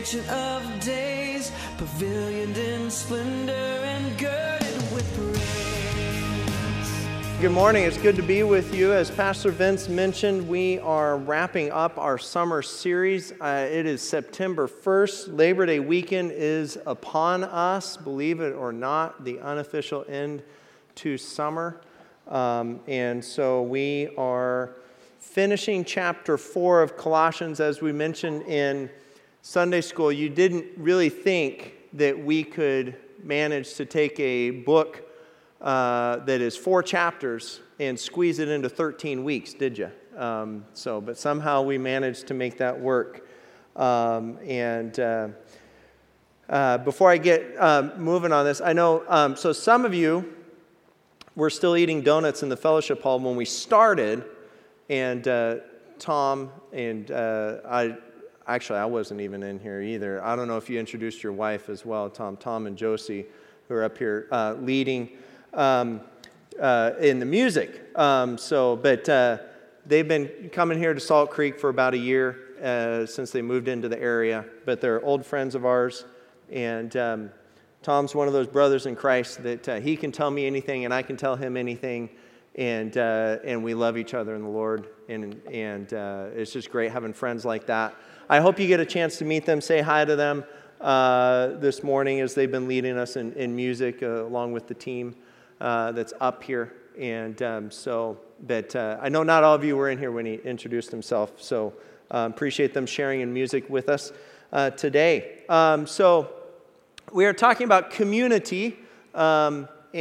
Ancient of days, pavilioned in splendor and girded with praise. Good morning. It's good to be with you. As Pastor Vince mentioned, we are wrapping up our summer series. It is September 1st. Labor Day weekend is upon us. Believe it or not, the unofficial end to summer. And so we are finishing chapter 4 of Colossians. As we mentioned in Sunday school, you didn't really think that we could manage to take a book that is 4 chapters and squeeze it into 13 weeks, did you? But somehow we managed to make that work. Before I get moving on this, I know, so some of you were still eating donuts in the fellowship hall when we started, and Tom and I wasn't even in here either. I don't know if you introduced your wife as well, Tom and Josie, who are up here leading in the music. They've been coming here to Salt Creek for about a year since they moved into the area, but they're old friends of ours, and Tom's one of those brothers in Christ that he can tell me anything and I can tell him anything, and we love each other in the Lord, and it's just great having friends like that. I hope you get a chance to meet them, say hi to them this morning as they've been leading us in music along with the team that's up here. And I know not all of you were in here when he introduced himself, so appreciate them sharing in music with us today. So we are talking about community, I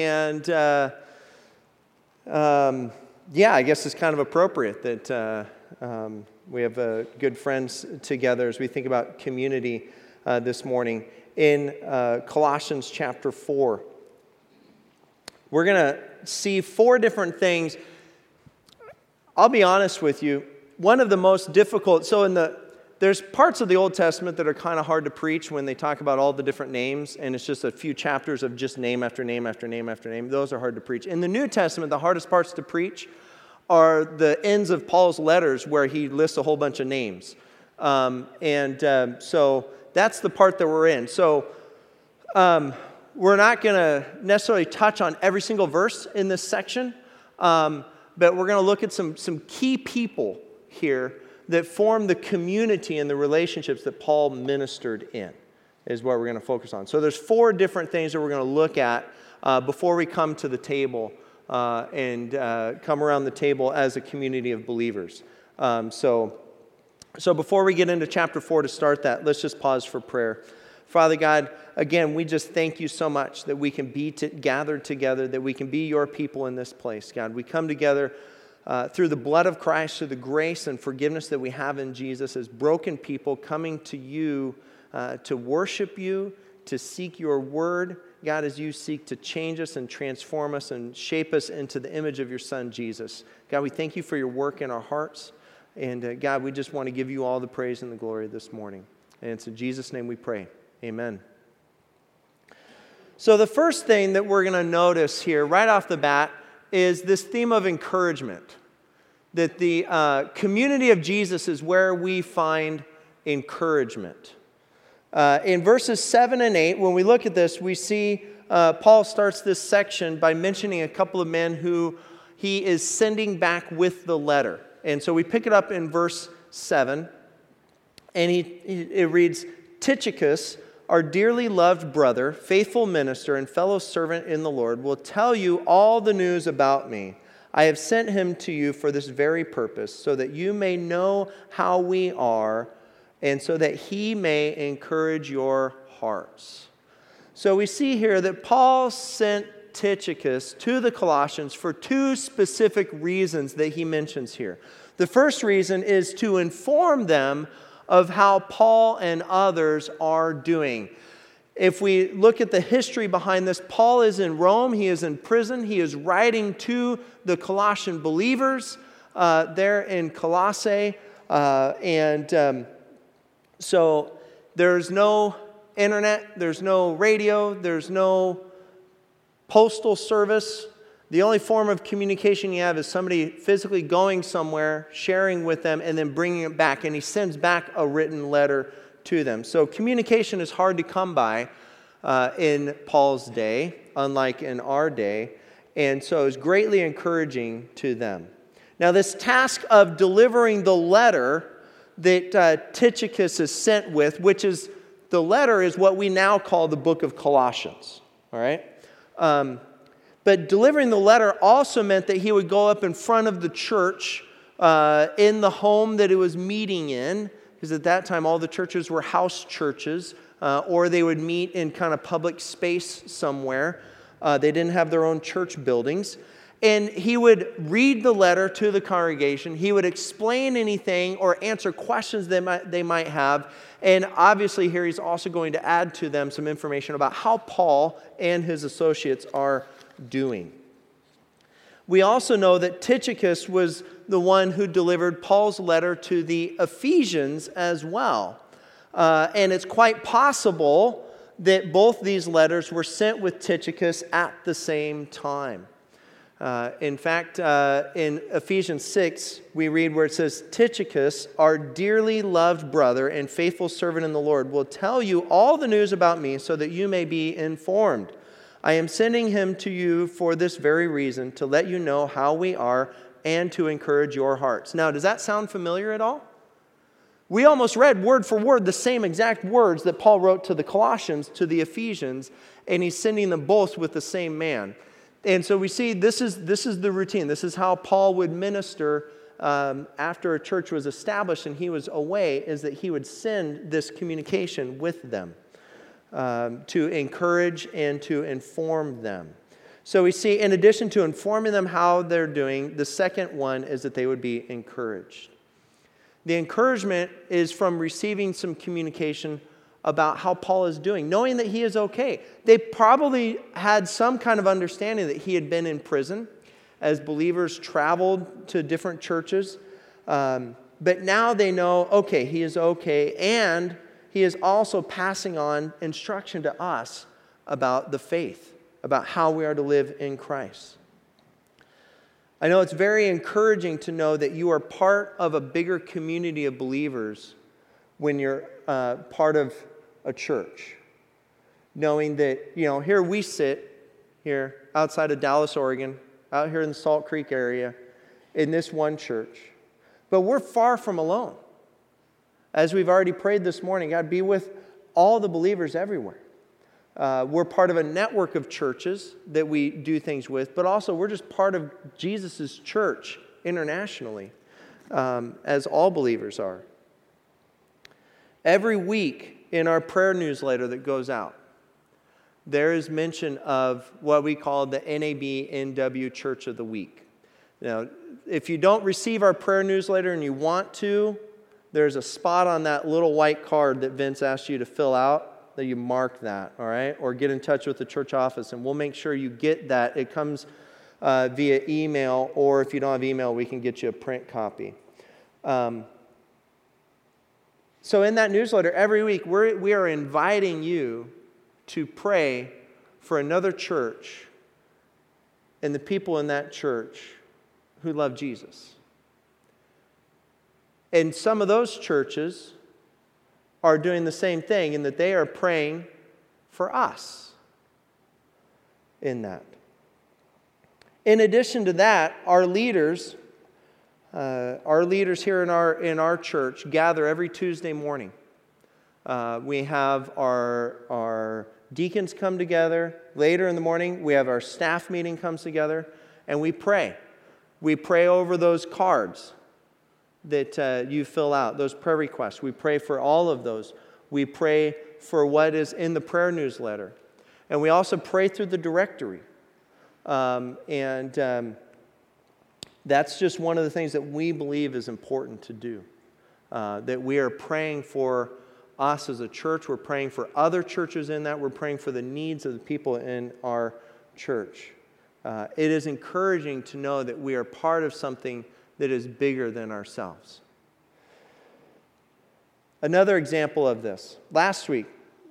guess it's kind of appropriate that we have good friends together as we think about community this morning in Colossians chapter 4. We're going to see 4 different things. I'll be honest with you, one of the most difficult, there's parts of the Old Testament that are kind of hard to preach when they talk about all the different names, and it's just a few chapters of just name after name after name after name. Those are hard to preach. In the New Testament, the hardest parts to preach are the ends of Paul's letters where he lists a whole bunch of names. So that's the part that we're in. So we're not going to necessarily touch on every single verse in this section, but we're going to look at some key people here that form the community and the relationships that Paul ministered in, is what we're going to focus on. So there's 4 different things that we're going to look at before we come to the table and come around the table as a community of believers. So before we get into chapter 4 to start that, let's just pause for prayer. Father God, again, we just thank you so much that we can be gathered together, that we can be your people in this place, God. We come together through the blood of Christ, through the grace and forgiveness that we have in Jesus as broken people coming to you to worship you, to seek your word, God, as you seek to change us and transform us and shape us into the image of your Son, Jesus. God, we thank you for your work in our hearts. And God, we just want to give you all the praise and the glory this morning. And it's in Jesus' name we pray. Amen. So the first thing that we're going to notice here right off the bat is this theme of encouragement. That the community of Jesus is where we find encouragement. In verses 7 and 8, when we look at this, we see Paul starts this section by mentioning a couple of men who he is sending back with the letter. And so we pick it up in verse 7, and it reads, Tychicus, our dearly loved brother, faithful minister, and fellow servant in the Lord, will tell you all the news about me. I have sent him to you for this very purpose, so that you may know how we are, and so that he may encourage your hearts. So we see here that Paul sent Tychicus to the Colossians for 2 specific reasons that he mentions here. The first reason is to inform them of how Paul and others are doing. If we look at the history behind this, Paul is in Rome, he is in prison, he is writing to the Colossian believers there in Colossae, so there's no internet, there's no radio, there's no postal service. The only form of communication you have is somebody physically going somewhere, sharing with them, and then bringing it back. And he sends back a written letter to them. So communication is hard to come by in Paul's day, unlike in our day. And so it was greatly encouraging to them. Now, this task of delivering the letter that Tychicus is sent with, which is, the letter is what we now call the book of Colossians, all right? But delivering the letter also meant that he would go up in front of the church in the home that it was meeting in, because at that time all the churches were house churches, or they would meet in kind of public space somewhere. They didn't have their own church buildings. And he would read the letter to the congregation. He would explain anything or answer questions they might have. And obviously here he's also going to add to them some information about how Paul and his associates are doing. We also know that Tychicus was the one who delivered Paul's letter to the Ephesians as well. And it's quite possible that both these letters were sent with Tychicus at the same time. In fact, in Ephesians 6, we read where it says, Tychicus, our dearly loved brother and faithful servant in the Lord, will tell you all the news about me so that you may be informed. I am sending him to you for this very reason, to let you know how we are and to encourage your hearts. Now, does that sound familiar at all? We almost read word for word the same exact words that Paul wrote to the Colossians, to the Ephesians, and he's sending them both with the same man. And so we see this is the routine. This is how Paul would minister after a church was established and he was away, is that he would send this communication with them to encourage and to inform them. So we see, in addition to informing them how they're doing, the second one is that they would be encouraged. The encouragement is from receiving some communication about how Paul is doing, knowing that he is okay. They probably had some kind of understanding that he had been in prison as believers traveled to different churches. But now they know, okay, he is okay, and he is also passing on instruction to us about the faith, about how we are to live in Christ. I know it's very encouraging to know that you are part of a bigger community of believers when you're part of a church. Knowing that, here we sit here outside of Dallas, Oregon, out here in the Salt Creek area, in this one church. But we're far from alone. As we've already prayed this morning, God, be with all the believers everywhere. We're part of a network of churches that we do things with, but also we're just part of Jesus' church internationally, as all believers are. Every week in our prayer newsletter that goes out, there is mention of what we call the NAB/NW Church of the Week. Now, if you don't receive our prayer newsletter and you want to, there's a spot on that little white card that Vince asked you to fill out, that you mark that, all right? Or get in touch with the church office, and we'll make sure you get that. It comes via email, or if you don't have email, we can get you a print copy. So in that newsletter, every week, we are inviting you to pray for another church and the people in that church who love Jesus. And some of those churches are doing the same thing in that they are praying for us in that. In addition to that, our leaders here in our church gather every Tuesday morning. We have our deacons come together. Later in the morning, we have our staff meeting comes together, and we pray. We pray over those cards that you fill out, those prayer requests. We pray for all of those. We pray for what is in the prayer newsletter. And we also pray through the directory. That's just one of the things that we believe is important to do. That we are praying for us as a church. We're praying for other churches in that. We're praying for the needs of the people in our church. It is encouraging to know that we are part of something that is bigger than ourselves. Another example of this. Last week,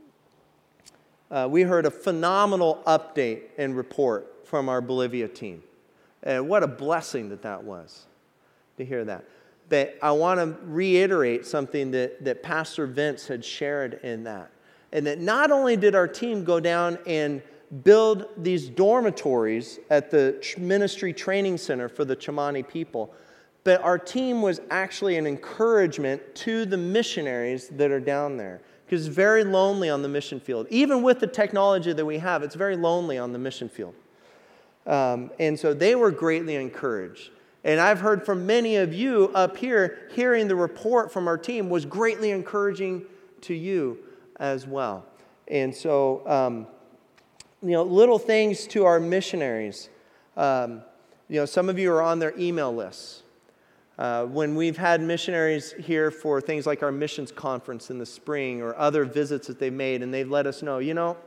we heard a phenomenal update and report from our Bolivia team. And what a blessing that was to hear that. But I want to reiterate something that Pastor Vince had shared in that. And that not only did our team go down and build these dormitories at the ministry training center for the Chimani people, but our team was actually an encouragement to the missionaries that are down there. Because it's very lonely on the mission field. Even with the technology that we have, it's very lonely on the mission field. And so they were greatly encouraged. And I've heard from many of you up here, hearing the report from our team was greatly encouraging to you as well. And so, little things to our missionaries. Some of you are on their email lists. When we've had missionaries here for things like our missions conference in the spring or other visits that they've made, and they've let us know,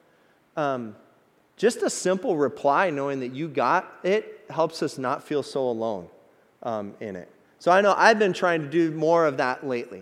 just a simple reply knowing that you got it helps us not feel so alone in it. So I know I've been trying to do more of that lately,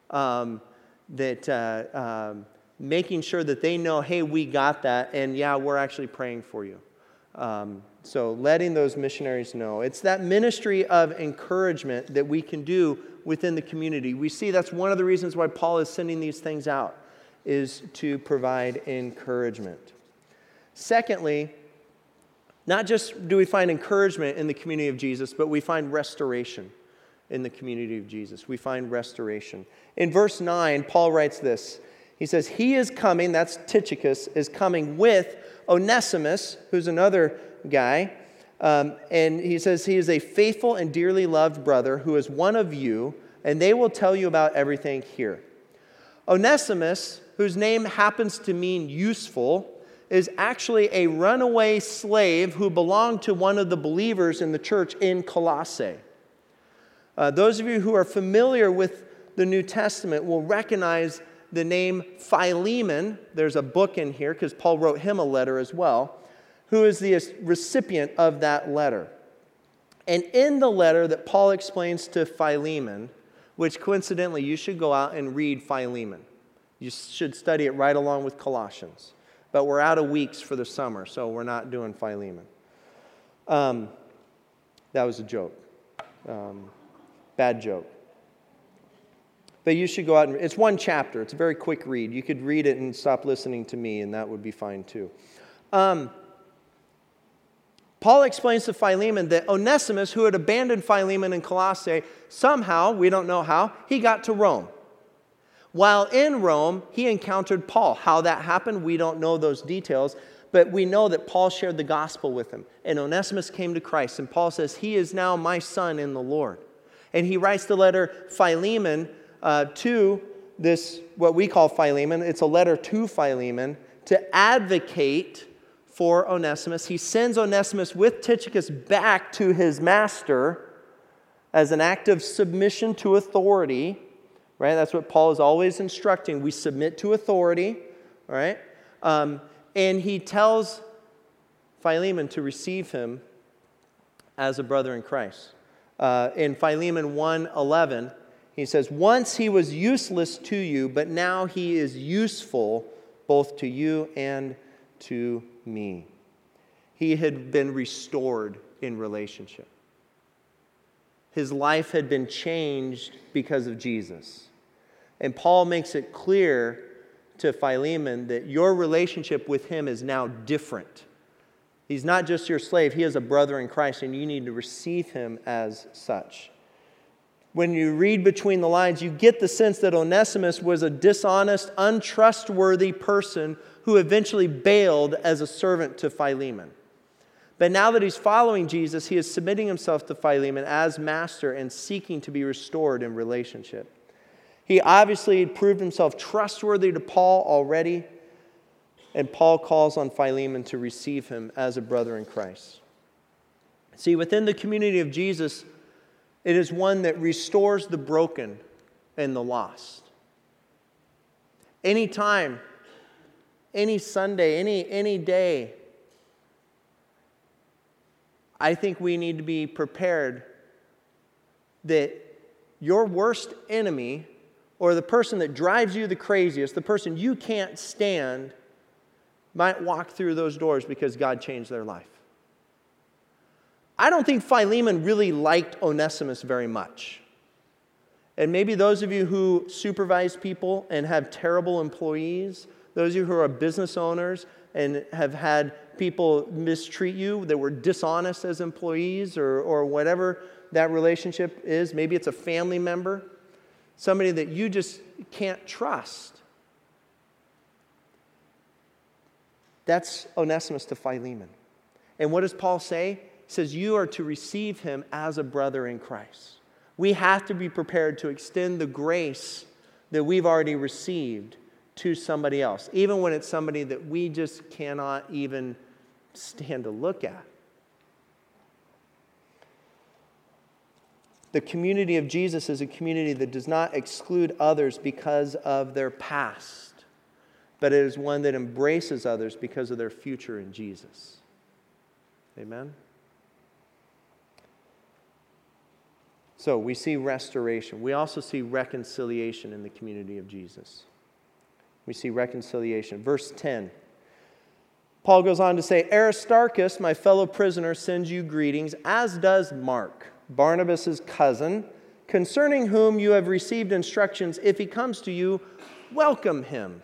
making sure that they know, hey, we got that, and yeah, we're actually praying for you. So letting those missionaries know. It's that ministry of encouragement that we can do within the community. We see that's one of the reasons why Paul is sending these things out, is to provide encouragement. Secondly, not just do we find encouragement in the community of Jesus, but we find restoration in the community of Jesus. We find restoration. In verse 9, Paul writes this. He says, he is coming, that's Tychicus, is coming with Onesimus, who's another guy, and he says he is a faithful and dearly loved brother who is one of you, and they will tell you about everything here. Onesimus, whose name happens to mean useful, is actually a runaway slave who belonged to one of the believers in the church in Colossae. Those of you who are familiar with the New Testament will recognize the name Philemon. There's a book in here because Paul wrote him a letter as well, who is the recipient of that letter. And in the letter that Paul explains to Philemon, which coincidentally you should go out and read Philemon. You should study it right along with Colossians. But we're out of weeks for the summer, so we're not doing Philemon. That was a joke. Bad joke. But you should go out and, it's one chapter. It's a very quick read. You could read it and stop listening to me, and that would be fine too. Paul explains to Philemon that Onesimus, who had abandoned Philemon in Colossae, somehow, we don't know how, he got to Rome. While in Rome, he encountered Paul. How that happened, we don't know those details, but we know that Paul shared the gospel with him. And Onesimus came to Christ, and Paul says, he is now my son in the Lord. And he writes the letter Philemon to this, what we call Philemon. It's a letter to Philemon to advocate for Onesimus. He sends Onesimus with Tychicus back to his master as an act of submission to authority. Right? That's what Paul is always instructing. We submit to authority. Right? And he tells Philemon to receive him as a brother in Christ. In Philemon 1:11, he says, once he was useless to you, but now he is useful both to you and to me. He had been restored in relationship. His life had been changed because of Jesus. And Paul makes it clear to Philemon that your relationship with him is now different. He's not just your slave, he is a brother in Christ, and you need to receive him as such. When you read between the lines, you get the sense that Onesimus was a dishonest, untrustworthy person who eventually bailed as a servant to Philemon. But now that he's following Jesus, he is submitting himself to Philemon as master and seeking to be restored in relationship. He obviously proved himself trustworthy to Paul already, and Paul calls on Philemon to receive him as a brother in Christ. See, within the community of Jesus, it is one that restores the broken and the lost. Anytime, any Sunday, any day, I think we need to be prepared that your worst enemy, or the person that drives you the craziest, the person you can't stand, might walk through those doors because God changed their life. I don't think Philemon really liked Onesimus very much. And maybe those of you who supervise people and have terrible employees, those of you who are business owners and have had people mistreat you that were dishonest as employees or whatever that relationship is, maybe it's a family member, somebody that you just can't trust. That's Onesimus to Philemon. And what does Paul say? He says, you are to receive him as a brother in Christ. We have to be prepared to extend the grace that we've already received to somebody else, even when it's somebody that we just cannot even stand to look at. The community of Jesus is a community that does not exclude others because of their past, but it is one that embraces others because of their future in Jesus. Amen? So we see restoration. We also see reconciliation in the community of Jesus. We see reconciliation. Verse 10. Paul goes on to say, Aristarchus, my fellow prisoner, sends you greetings, as does Mark, Barnabas' cousin, concerning whom you have received instructions. If he comes to you, welcome him.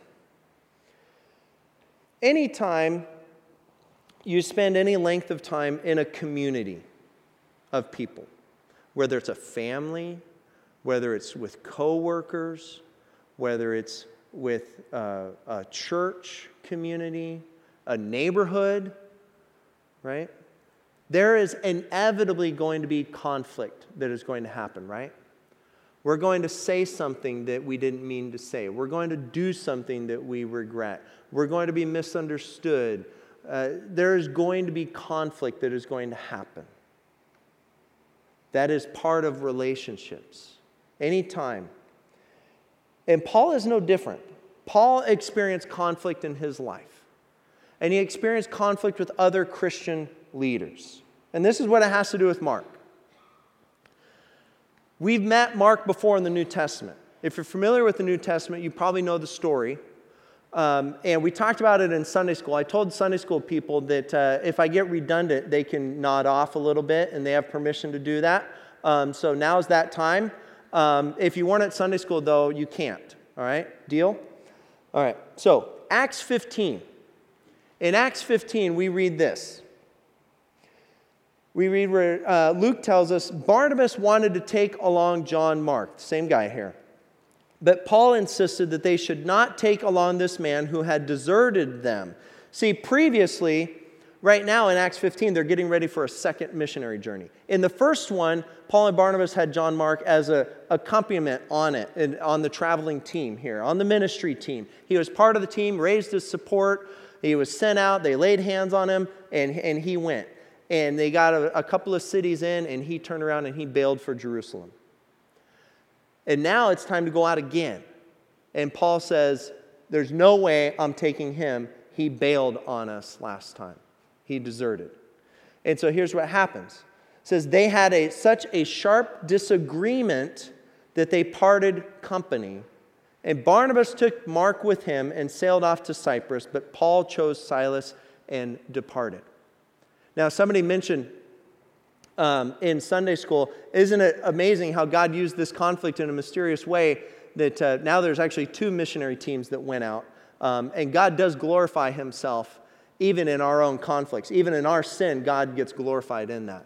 Anytime you spend any length of time in a community of people, whether it's a family, whether it's with coworkers, whether it's with a church community, a neighborhood, right? There is inevitably going to be conflict that is going to happen, right? We're going to say something that we didn't mean to say. We're going to do something that we regret. We're going to be misunderstood. There is going to be conflict that is going to happen. That is part of relationships. Anytime. And Paul is no different. Paul experienced conflict in his life. And he experienced conflict with other Christian leaders. And this is what it has to do with Mark. We've met Mark before in the New Testament. If you're familiar with the New Testament, you probably know the story. And we talked about it in Sunday school. I told Sunday school people that if I get redundant, they can nod off a little bit, and they have permission to do that. So now's that time. If you weren't at Sunday school, though, you can't. All right? Deal? All right. So Acts 15. In Acts 15, we read this. We read where Luke tells us, Barnabas wanted to take along John Mark, the same guy here. But Paul insisted that they should not take along this man who had deserted them. See, previously, right now in Acts 15, they're getting ready for a second missionary journey. In the first one, Paul and Barnabas had John Mark as an accompaniment on it, and on the traveling team here, on the ministry team. He was part of the team, raised his support. He was sent out. They laid hands on him, and he went. And they got a couple of cities in, and he turned around and he bailed for Jerusalem. And now it's time to go out again. And Paul says, there's no way I'm taking him. He bailed on us last time. He deserted. And so here's what happens. It says they had such a sharp disagreement that they parted company. And Barnabas took Mark with him and sailed off to Cyprus, but Paul chose Silas and departed. Now, somebody mentioned in Sunday school, isn't it amazing how God used this conflict in a mysterious way that now there's actually 2 missionary teams that went out. And God does glorify himself even in our own conflicts. Even in our sin, God gets glorified in that.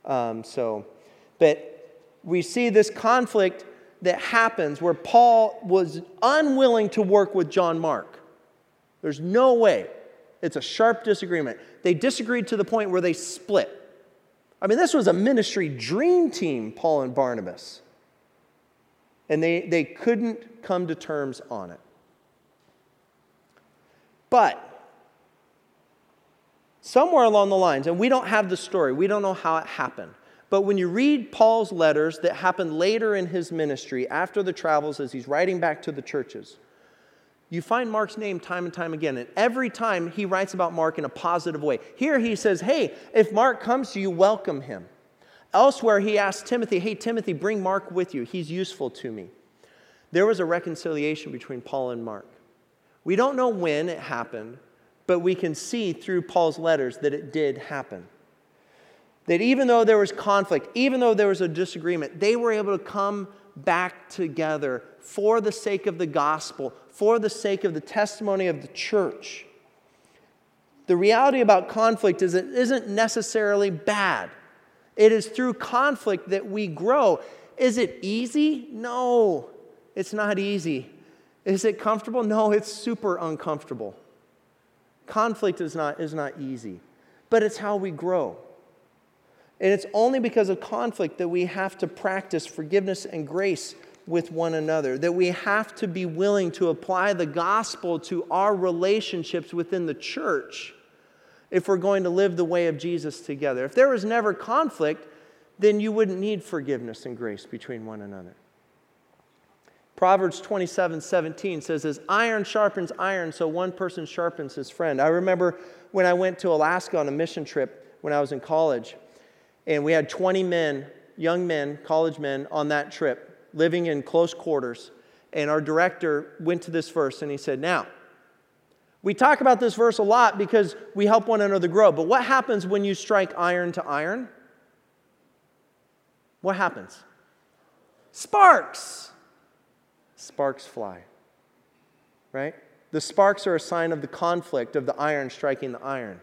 But we see this conflict that happens where Paul was unwilling to work with John Mark. There's no way. It's a sharp disagreement. They disagreed to the point where they split. I mean, this was a ministry dream team, Paul and Barnabas. And they couldn't come to terms on it. But somewhere along the lines, and we don't have the story, we don't know how it happened, but when you read Paul's letters that happened later in his ministry, after the travels, as he's writing back to the churches, you find Mark's name time and time again, and every time he writes about Mark in a positive way. Here he says, hey, if Mark comes to you, welcome him. Elsewhere, he asks Timothy, hey, Timothy, bring Mark with you. He's useful to me. There was a reconciliation between Paul and Mark. We don't know when it happened, but we can see through Paul's letters that it did happen. That even though there was conflict, even though there was a disagreement, they were able to come back together for the sake of the gospel, for the sake of the testimony of the church. The reality about conflict is it isn't necessarily bad. It is through conflict that we grow. Is it easy? No, it's not easy. Is it comfortable? No, it's super uncomfortable. Conflict is not easy, but it's how we grow. And it's only because of conflict that we have to practice forgiveness and grace with one another, that we have to be willing to apply the gospel to our relationships within the church if we're going to live the way of Jesus together. If there was never conflict, then you wouldn't need forgiveness and grace between one another. Proverbs 27:17 says, as iron sharpens iron, so one person sharpens his friend. I remember when I went to Alaska on a mission trip when I was in college, and we had 20 men, young men, college men on that trip, living in close quarters. And our director went to this verse and he said, now, we talk about this verse a lot because we help one another grow. But what happens when you strike iron to iron? What happens? Sparks. Sparks fly. Right? The sparks are a sign of the conflict of the iron striking the iron.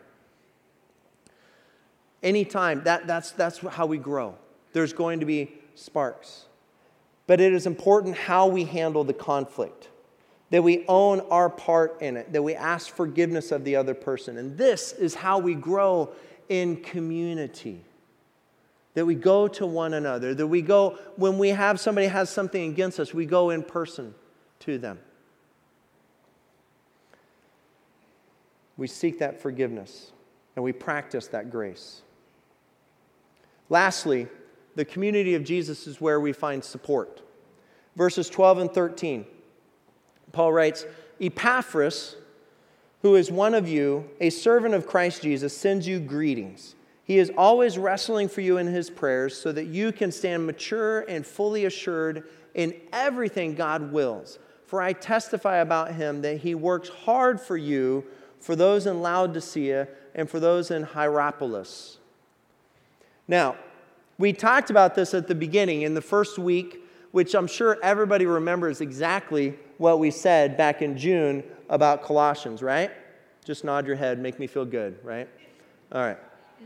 Anytime, that's how we grow. There's going to be sparks. But it is important how we handle the conflict, that we own our part in it, that we ask forgiveness of the other person. And this is how we grow in community, that we go to one another, that we go, when we have somebody has something against us, we go in person to them. We seek that forgiveness, and we practice that grace. Lastly, the community of Jesus is where we find support. Verses 12 and 13, Paul writes, Epaphras, who is one of you, a servant of Christ Jesus, sends you greetings. He is always wrestling for you in his prayers so that you can stand mature and fully assured in everything God wills. For I testify about him that he works hard for you, for those in Laodicea and for those in Hierapolis. Now, we talked about this at the beginning in the first week, which I'm sure everybody remembers exactly what we said back in June about Colossians, right? Just nod your head, make me feel good, right? All right.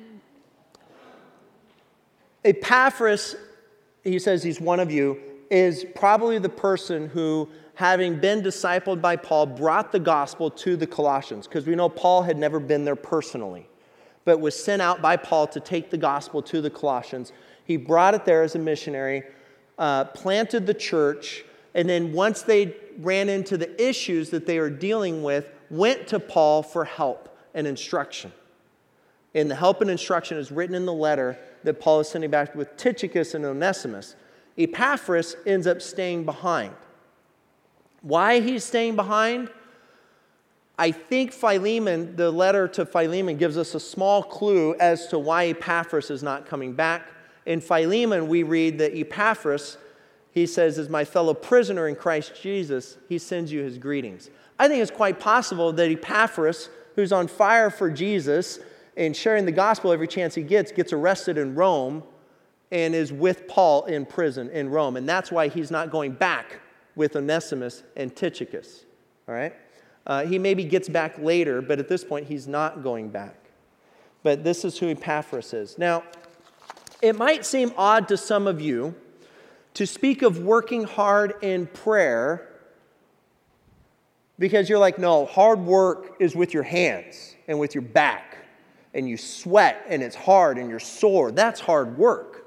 Epaphras, he says he's one of you, is probably the person who, having been discipled by Paul, brought the gospel to the Colossians, because we know Paul had never been there personally, but was sent out by Paul to take the gospel to the Colossians. He brought it there as a missionary, planted the church, and then once they ran into the issues that they were dealing with, went to Paul for help and instruction. And the help and instruction is written in the letter that Paul is sending back with Tychicus and Onesimus. Epaphras ends up staying behind. Why he's staying behind? I think Philemon, the letter to Philemon, gives us a small clue as to why Epaphras is not coming back. In Philemon, we read that Epaphras, he says, is my fellow prisoner in Christ Jesus. He sends you his greetings. I think it's quite possible that Epaphras, who's on fire for Jesus and sharing the gospel every chance he gets arrested in Rome and is with Paul in prison in Rome. And that's why he's not going back with Onesimus and Tychicus. All right? He maybe gets back later, but at this point, he's not going back. But this is who Epaphras is. Now, it might seem odd to some of you to speak of working hard in prayer because you're like, no, hard work is with your hands and with your back, and you sweat, and it's hard, and you're sore. That's hard work.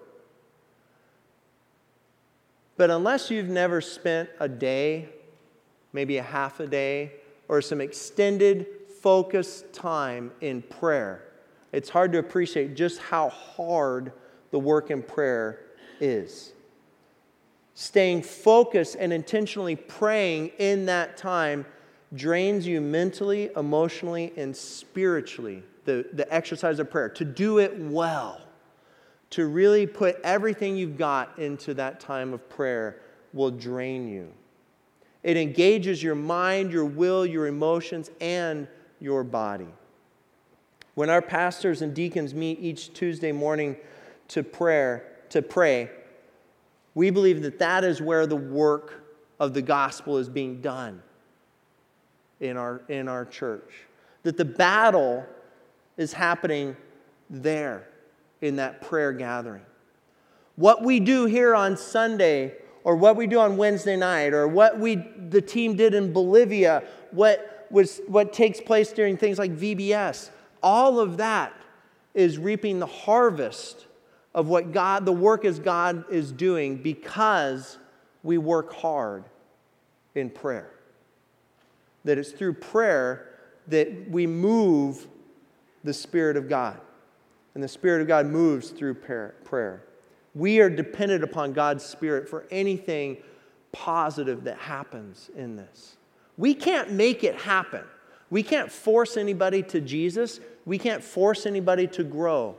But unless you've never spent a day, maybe a half a day, or some extended, focused time in prayer, it's hard to appreciate just how hard the work in prayer is. Staying focused and intentionally praying in that time drains you mentally, emotionally, and spiritually, the exercise of prayer. To do it well, to really put everything you've got into that time of prayer will drain you. It engages your mind, your will, your emotions, and your body. When our pastors and deacons meet each Tuesday morning to pray, We believe that that is where the work of the gospel is being done in our church. That the battle is happening there in that prayer gathering. What we do here on Sunday, or what we do on Wednesday night, or what the team did in Bolivia, what takes place during things like VBS, all of that is reaping the harvest of what the work as God is doing because we work hard in prayer. That it's through prayer that we move the Spirit of God. And the Spirit of God moves through prayer. We are dependent upon God's Spirit for anything positive that happens in this. We can't make it happen. We can't force anybody to Jesus. We can't force anybody to grow.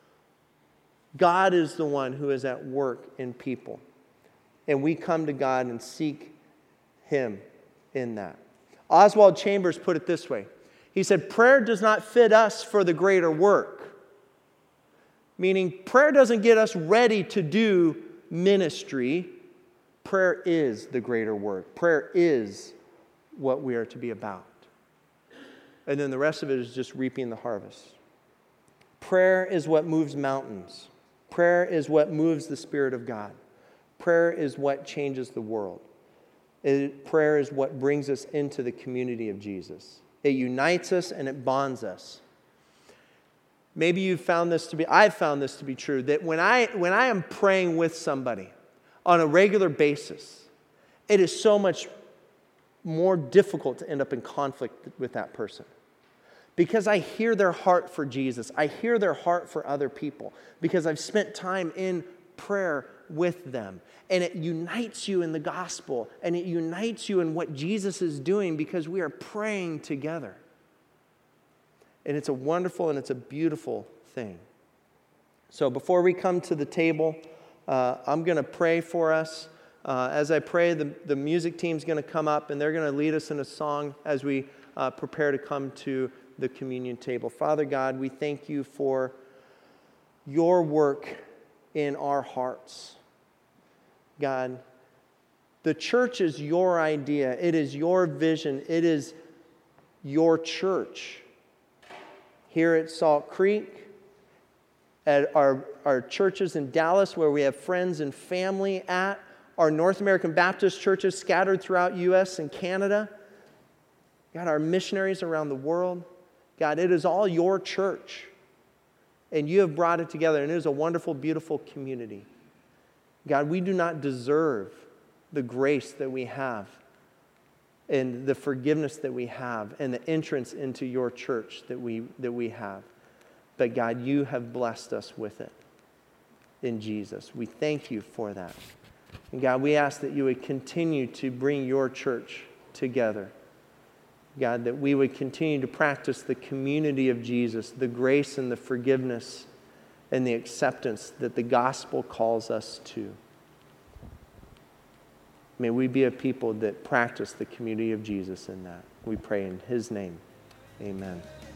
God is the one who is at work in people. And we come to God and seek Him in that. Oswald Chambers put it this way. He said, prayer does not fit us for the greater work. Meaning, prayer doesn't get us ready to do ministry. Prayer is the greater work. Prayer is what we are to be about. And then the rest of it is just reaping the harvest. Prayer is what moves mountains. Prayer is what moves the Spirit of God. Prayer is what changes the world. Prayer is what brings us into the community of Jesus. It unites us and it bonds us. Maybe I've found this to be true, that when I am praying with somebody on a regular basis, it is so much more difficult to end up in conflict with that person. Because I hear their heart for Jesus. I hear their heart for other people. Because I've spent time in prayer with them. And it unites you in the gospel. And it unites you in what Jesus is doing because we are praying together. And it's a wonderful and it's a beautiful thing. So before we come to the table, I'm going to pray for us. As I pray, the music team's going to come up and they're going to lead us in a song as we prepare to come to the communion table. Father God, we thank you for your work in our hearts. God, the church is your idea. It is your vision. It is your church. Here at Salt Creek, at our churches in Dallas where we have friends and family at, our North American Baptist churches scattered throughout U.S. and Canada, God, our missionaries around the world, God, it is all your church. And you have brought it together, and it is a wonderful, beautiful community. God, we do not deserve the grace that we have and the forgiveness that we have and the entrance into your church that we have. But God, you have blessed us with it in Jesus. We thank you for that. And God, we ask that you would continue to bring your church together. God, that we would continue to practice the community of Jesus, the grace and the forgiveness and the acceptance that the gospel calls us to. May we be a people that practice the community of Jesus in that. We pray in his name. Amen.